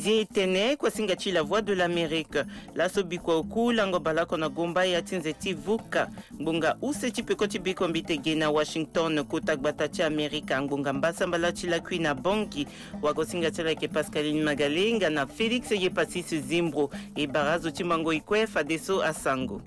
Zie tene kwa singachi la voix de l'Amérique. La sobikwa oku lango balako na gomba ya tinzeti vuka. Ngunga use chipeko chibiko mbitege na Washington kota gbatachi Amerika. Ngunga mbasa mbalachi la kui na bonki. Wako singachi ke Pascaline Magalenga na Félix Yepasisi Zimbro. E barazo chimango ikwe fadeso asango.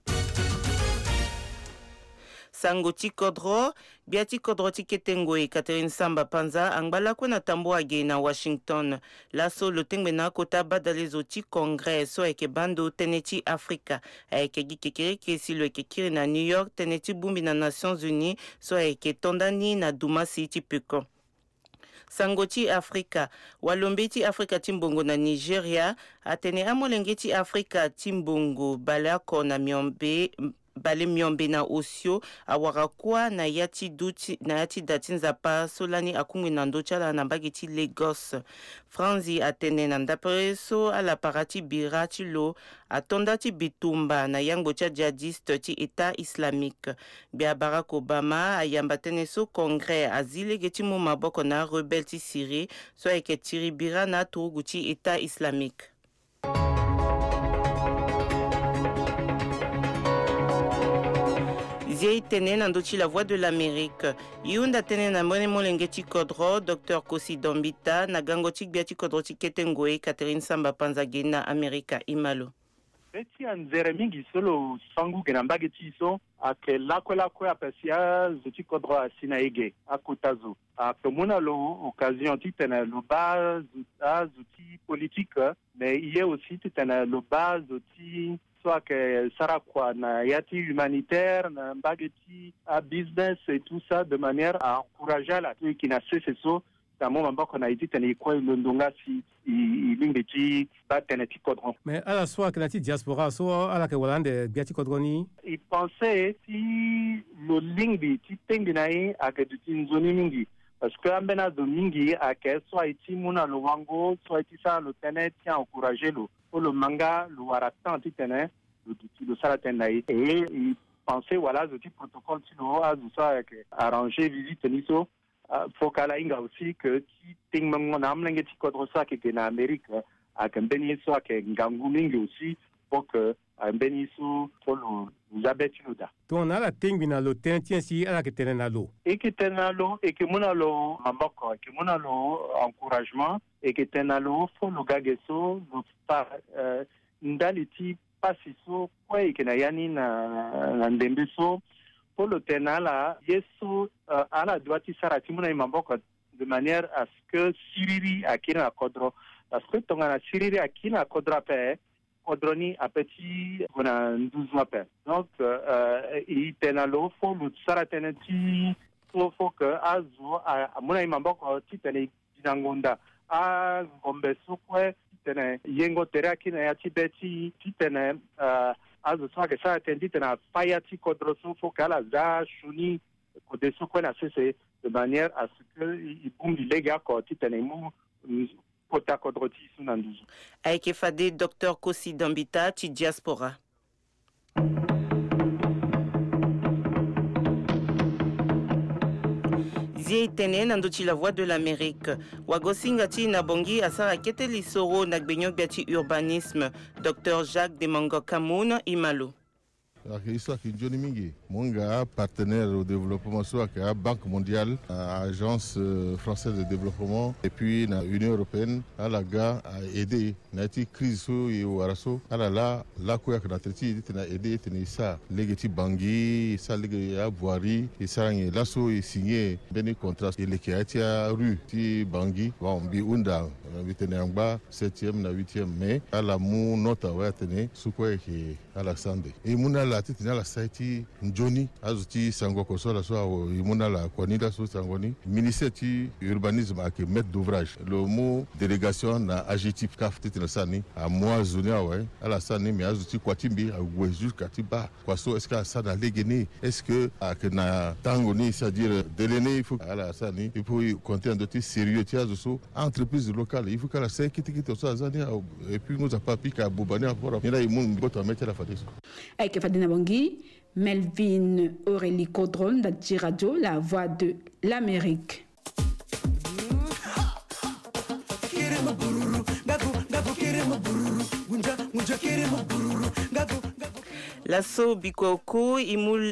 Sango Tikodro, Biati Kodro Tiketengo et Catherine Samba Panza, Angbala Kwena Tambo Age na Washington. Lasso le Tengmena Kota Badalezo Ti Congrès, so eke Bando Teneti Africa, eke Gikekere Kesi le Kekiri na New York, Teneti Bumbi na Nations Unies, so eke Tondani na Duma City Peko. Sangoti Africa, Walombeti Africa Timbongo na Nigeria, Atene Amolengeti Africa Timbongo, Balako na Miombe, Bale Miombe na Osio, Awarakwa na Yati Datinza pa Solani Akungwe na Ndochala na Bageti Lagos. Franzi Atene na Ndapreso ala parati Birati Lo, Atondati Bitumba na Yangbocha Djihadiste ti État islamique. Bia Barack Obama ayamba teneso Congrès azile geti mo maboko na rebelle ti Syrie, so eke Tiribira na Toguti État islamique. Zie tene na ndochi la voix de l'Amérique. Yunda tene na mone molengeti kodro, Dr. Kosi Dombita, na gangotik biati kodro tiketengoe, Catherine Samba Panza gena Amerika imalo. Beti anzere mingi solo sangu genambageti so, ake lakwe apesia zoti kodro asinaege, akutazo. Akomona lo occasion titene lo bas zoti politique, mais il y a aussi titene lo bas zoti soit que Sarakwa na yati humanitaire, na mbageti à business et tout ça de manière à encourager la qui n'a cessé ça. Dans mon moment qu'on a dit tani quoi l'ondonga si il ba teneti kodron. Mais à la soit que la diaspora soit à la que Hollande biati kodroni. Il pensait si le lingbi ti tenginae a que du zoni mingi parce que ambena de mingi a que soit iti muna lo wango soit iti ça le tenet tient encourager lo. Pour le manga, le waratan titene, le salatenaï. Et il pensait, voilà, ce petit protocole, sinon, à tout ça, arranger, visite, niso, faut qu'à la inga aussi, que qui ting mon âme, l'engeti contre ça, qui est en Amérique, à qu'un bénisso, à qu'un ganguming aussi, pour que un bénisso, pour nous abattre là. Donc, on a la ting bina lo, tiens, si, à la que t'es na lo. Et que t'es na lo, et que mon alo, mamboko, et que mon alo, encouragement, et que t'es na lo, faut le gageso, le ndaliti pasiso kwa ikenayani na ndembeso pour le tenala yeso ala doiti sarati muna imamboko de manière à ce que siriri akina kodro parce que tongana siriri akina kodra pe kodroni a petit on a 12 mois pe donc il tenalo faut le saratenati faut que azo muna imamboko titene dinangonda a ngombeso kwa tene yengo teraki na yati beti titene azo swa ke sa atendi tena fayati kodroso fokala za shuni kodeso kwa na sese de manière à ce que il bombi lega ko titene mu kota kodroti sunanduzo Aike fade Dr. Kosi Dombita ti diaspora. Zie tene nandochi la voix de l'Amérique. Wagosinga ti na bongi asara kete lisoro na gbenyo biati urbanisme. Dr. Jacques Demango Kamoun Imalo. Histoire qui Johnny Mingi, mon gars, partenaire au développement, soit la Banque mondiale, Agence française de développement, et puis l'Union européenne, à la gars a aidé, n'a été crise et au araso, à la quoi que notre étude a aidé, tenir ça, les Bangui, ça les Boiri, et ça l'asso est signé, béni contrat, et les Kiatia rue, ti Bangui, bon, Biunda, Vitenangba, 7e, 8e mai, à la mou note à Watene, sous quoi qui à la Sandé. Et mon la titina la saiti njoni azuti sango kosola so imuna la kwanida so sangoni ministère ti urbanisme ak maître d'ouvrage le mot délégation na adjectif kaf titina sani a moi zonia ouais à la sani mais azuti kwatimbi a gweju katiba kwaso est-ce que ça dans legene est-ce que ak na tangoni c'est-à-dire déléné il faut à la sani il faut compter un dossier sérieux ti azuso entreprise locale il faut que la sai kiti so zania et puis nous a pas piqué à bobani à fora il a imun boto mettre la fatigue Aike Fadina Bangui, Melvin Aurélie Caudron, d'Adji Radio, la voix de l'Amérique. Lasso bikoko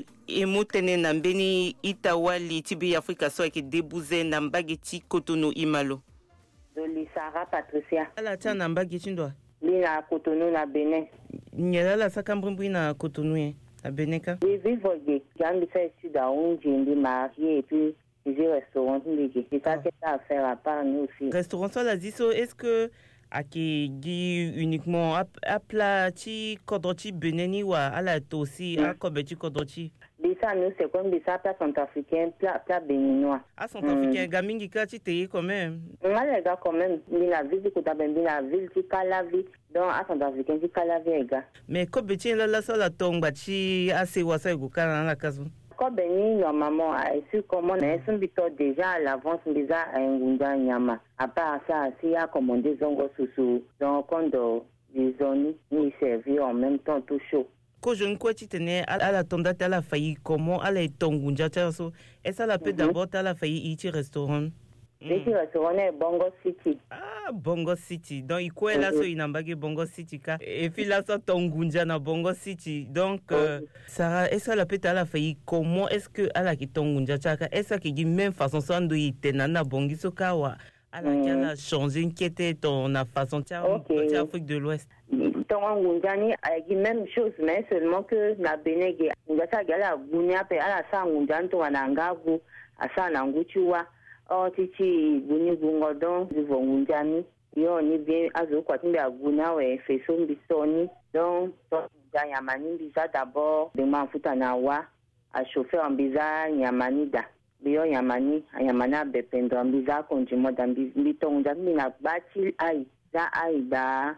imutene na mbeni itawali tibi Afrika so eke debuze na mbageti Cotonou imalo. Doli Sarah Patricia. Ala tia na mbageti ndwa? Bina Cotonou na Benin. Nyela la sakambrimbi na Cotonou à Beneka. Oui, vivogue. J'ai fait études à Onjimbi, marié et puis j'ai restaurant. C'est ça que ça à faire à part nous aussi. Restaurant ça la dit so est-ce que aki dit uniquement à plati kodoti beneni ou à la aussi à kobeti kodoti. Ça nous c'est comme ça plat centrafricain, plat béninois. Ah centrafricain gamingi kati te quand même. Moi les gars quand même, la ville de Kotabembi, la ville de Kalavi, donc à centrafricain de Kalavi les gars. Mais kobeti la ça la tombe chi assez wasa gukana la kazo. Kobeni normalement est comment on est déjà à l'avance déjà à Ngunda Nyama. À part ça, s'il y a commandé zongo sous donc quand des zones ni servir en même temps tout chaud. Quand je ne crois pas à la tombe à la failli comment à la tongunja so et ça la peut d'abord à la failli ici restaurant. Ici restaurant est Bongo City. Ah Bongo City donc il quoi là so inambage Bongo City ka et puis là ça tongunja na Bongo City donc Sarah est-ce la peut à la failli comment est-ce que à la qui tongunja chaka est-ce que dit même façon ça ndo itena na bongiso kawa à la qui a changé qui était ton façon de Afrique de l'Ouest. Tongongundani a dit même chose mais seulement que na Benege ngasa gala gunya pe ala sa ngundan to wanangagu asa na nguchua o tichi guni bungodon vivongundani yo ni bien azo kwa timbe agunya we feso mbisoni donc nyamani biza d'abord de mafuta na wa a chauffeur ambiza nyamanida biyo nyamana bependo ambiza konjimo dambi tonga mina bati ai da aïda,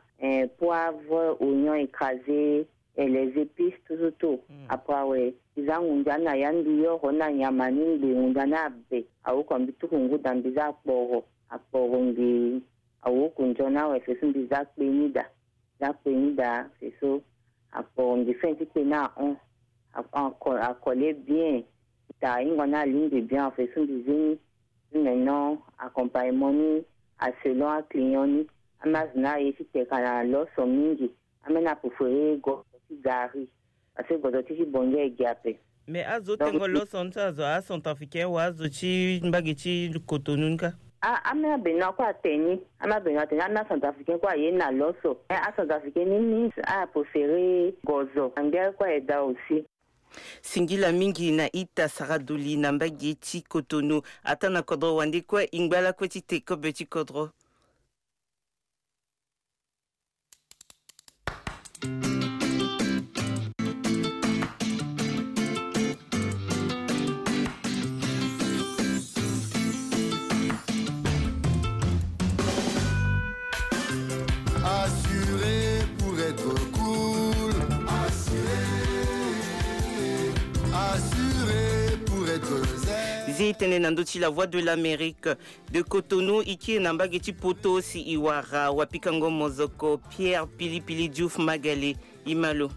poivre, oignon écrasé, et les épices, tout. Après, ouais, ils ont un yandio, on a yamani, on a abe, à où comme tout on goûte dans des apports, on à où qu'on a, ouais, c'est des apénida, c'est ça. Après, on fait un petit peu à coller bien, on a ligne de bien, en fait, des maintenant, accompagnement, à selon un client, amazina yesite kana loso mingi amena pufure go gari ase godoti bonge egiape mais azo tengo loso ntazo a centrafricain wa azo chi mbagichi Cotonou nka amena bena kwa teni amena na centrafricain kwa yena loso a centrafricain ni a pufure gozo angel kwa eda aussi singila mingi na ita saraduli na mbagichi Cotonou atana kodro wandi kwa ingbala kweti te ko beti kodro. Assuré pour être cool, assuré pour être zen. Zitene nandoti la voix de l'Amérique de Cotonou iki nambageti poto si iwara wapikango mozoko Pierre Pilipili Diouf Magalé imalo.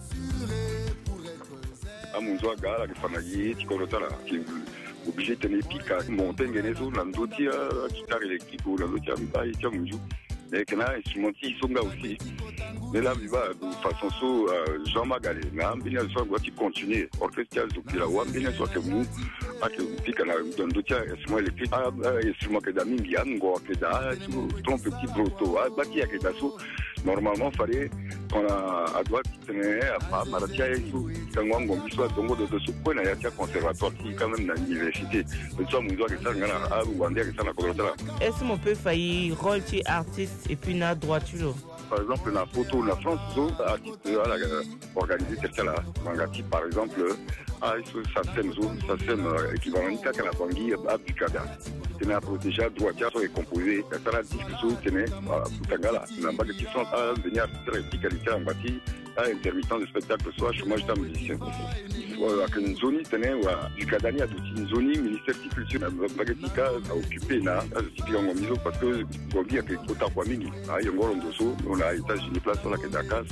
Amunzo gala ke fanayi tikolotala ki obligé tenir pika monter ngenezo nandoti guitare électrique ou nandoti ambai tiamunju. Et que là, ils sont là aussi. Mais là, de façon so, Jean Magalé, là, bien sûr, doit continuer. Orchestre, qui la voix, bien sûr que vous, à que vous piquez dans d'autres instruments électriques, instruments que d'amis, bien, que d'ailleurs, ton petit broto, bâti à Kedasso. Normalement, il fallait qu'on a droit de tenir à Maratia et tout. Quand on soit donc de ce point, il y a un conservatoire qui quand même dans l'université. Nous sommes nous que ça, à Rwanda, que ça n'a pas de est-ce qu'on peut faire rôle artiste et puis na droiture? Par exemple, la photo, la France, artiste à organiser quelqu'un là, Mangati, par exemple, ça sème équivalent à la Bangui à Bukada. Tenez à protéger, droitière, soit composé, ça la discussion, tenez, à Boutangala, n'a pas de question à venir faire une qualité en bâti, à intermittent de spectacle, soit chômage d'un musicien. À une zone, tenez, ou à Bukadani, à une zone, ministère de culture, Bagatika, à occuper, là, je suis en miso, parce que, on dit que tout à fois mini, à Yongor, on a États-Unis, place sur la Kedaka,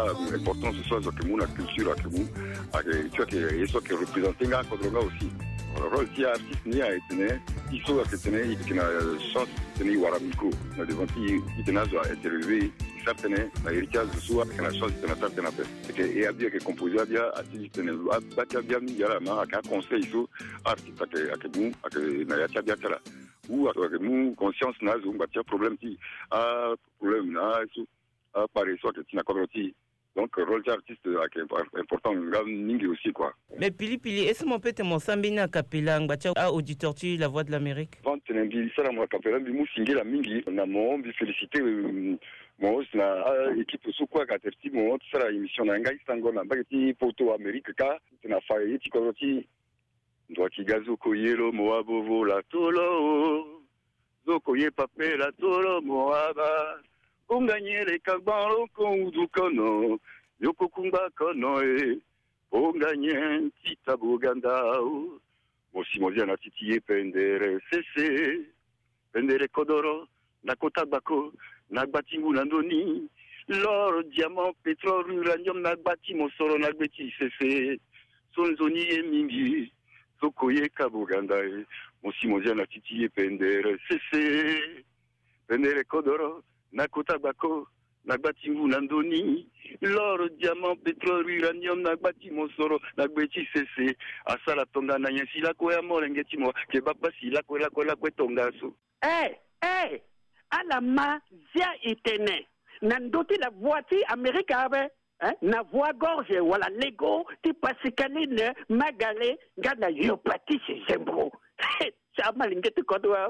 l'important ce soit que la culture, que vous, soit que représenté, aussi. rôle qui artiste ni a été il faut que tenir une chance tenir waramiko na devant qui tenait à être élevé certaines la héritage de soi que la chance de la table de que et a bien que composer bien artiste ne a bien mis à la main à conseil so artiste que na ya bien là ou avec mon conscience na zo batia problème qui a problème na so a pareil soit que tu n'as pas réussi. Donc, le rôle d'artiste est important, Ningi aussi, quoi. Mais Pili, est-ce que mon père mon sambina capella, a auditeur tu la voix de l'Amérique? Quand tu n'as ça, la capella, bi musingi la mingi, on a mon bi félicité mon na équipe sous quoi quand tu mon ça la émission na ngai stango na bagati photo Amérique ka, tu n'as fait ti koroti. Ndwa kigazo koyelo moabovo la tolo. Zokoye pape la tolo moaba. Onganyele kabalo kondu kono yoko kumba kono onganye tita bugandao mosimozia na titiye pendere sese pendere kodoro na kotabako na batingu na ndoni l'or diamant pétrole uranium na bati mosoro na beti sese sonzoni emingi sokoye kabuganda mosimozia na titiye pendere sese pendere kodoro Nakota bako, nagbati nandoni, l'or, diamant, pétrole, uranium, nagbati mosoro, nagbeti cessé, asala tonga na yensi la koya molengeti mo, kebaba si la koya tonga so. Alama zia itene, nandoti la voiture américaine, na voix gorge, wala lego, ti pasikaline, magale, gana yopati se zembro. Chama lingeti kodwa.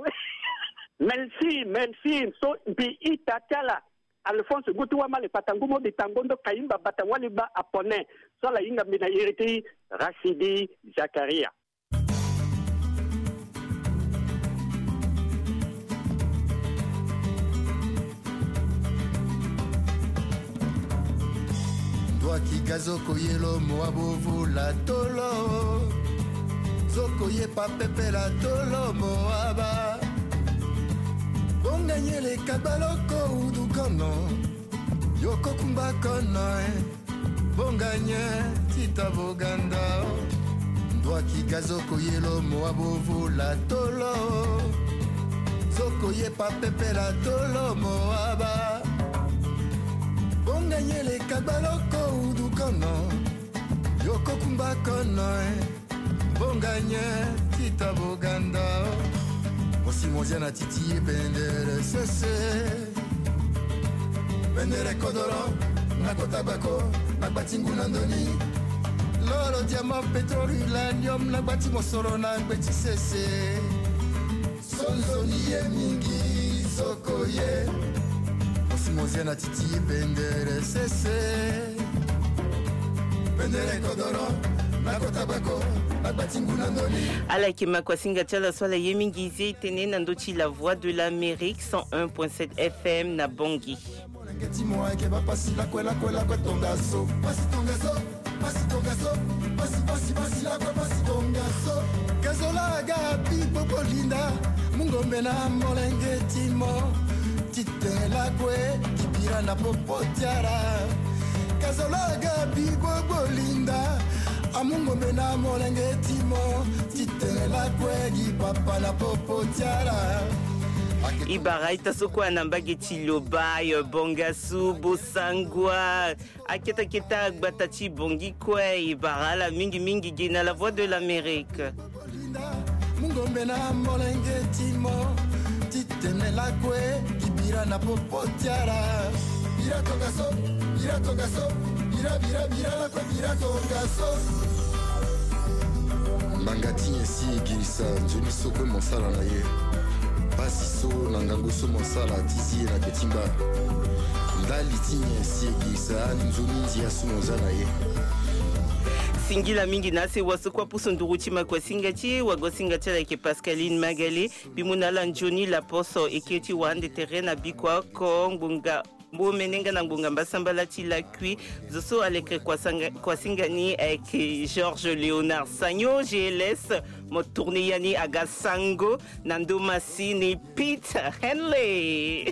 Merci. So, bi itakala. Alphonse Goutoua le patangumo de tangondo kaimba batawali ba apone. So la inga mina iriti Rachidi Zakaria. Toi qui gazoko yelo moabovu la tolo. Zoko ye pa pepe la tolo moaba. Bonganyele kabaloko udu kono yoko kumba kono bonganye tita boganda ndwa kigazoko yelo moabovu la tolo zoko ye pa pepe la tolo moaba bonganyele kabaloko udu kono yoko kumba kono bonganye tita boganda Mosimozia na titi pendere sese pendere kodoro nakota bako nakbatingu nandoni lolo diamant pétrole uranium nakbati mosoro nakbeti sese sonzoni ye mingi sokoye Mosimozia na titi pendere sese pendere kodoro nakota bako Ala Kema Kwasinga Tchala Swala Yemingizi Tene Nandochi la voix de l'Amérique 101.7 FM na Bangui. Kazola gapi popolinda mungombe na molenge timo titela kwe kibira na popotiara Kazola gapi popolinda Amungombe na molenge timo titela kwegi papa na popotiara Ibara itasoko anambageti lobai bongasu bosangwa aketa gbatachi bongi kwe Ibara la mingi gena la voix de l'Amérique. Mungombe na molenge timo titela kwe kibira na popotiara bira togaso bira la kwe bira togaso Mangati esi girisa njoni soko monsala na ye Basiso na ngangoso monsala tizi na ketimba Ndali tinye esi girisa njoni ndia sumonza na ye Singila mingi nase wasukwa puso nduruchima kwa singati wagosinga tela ke Pascaline Magalé bimunala njoni la poso eketi wande terena bikwa kongbunga Menenga na ngunga mbasambala tila kui zoso alekre kwa singani avec Georges Léonard Sagno GLS mo tourné yani agasango Nando Massini Pete Henley